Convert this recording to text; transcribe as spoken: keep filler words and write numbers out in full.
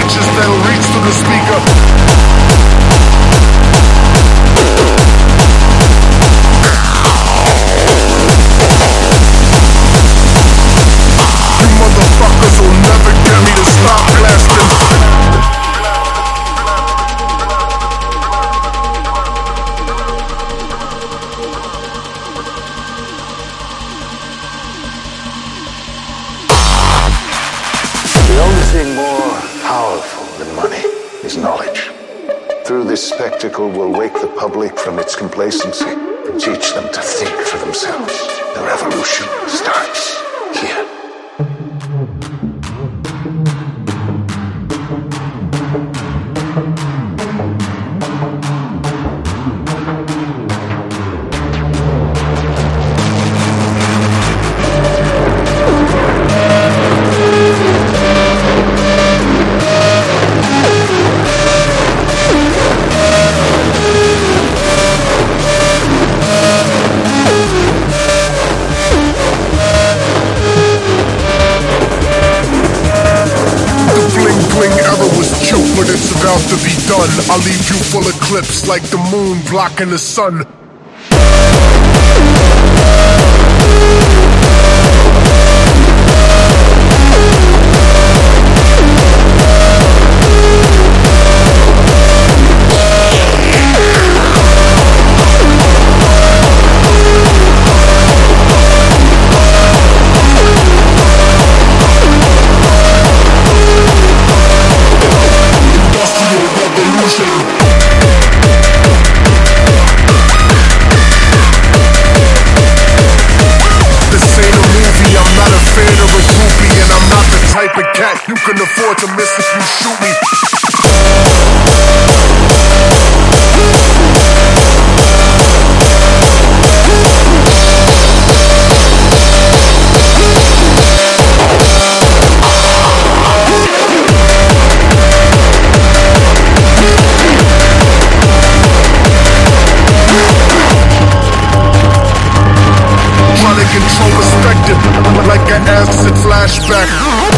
bitches that'll reach through the speaker. You motherfuckers will never get me to stop blasting. The only thing more powerful than money is knowledge. Through this spectacle, we'll wake the public from its complacency and teach them to think for themselves. The revolution starts here. But it's about to be done. I'll leave you full of clips like the moon blocking the sun. You can afford to miss if you shoot me. Trying to control perspective like an acid flashback.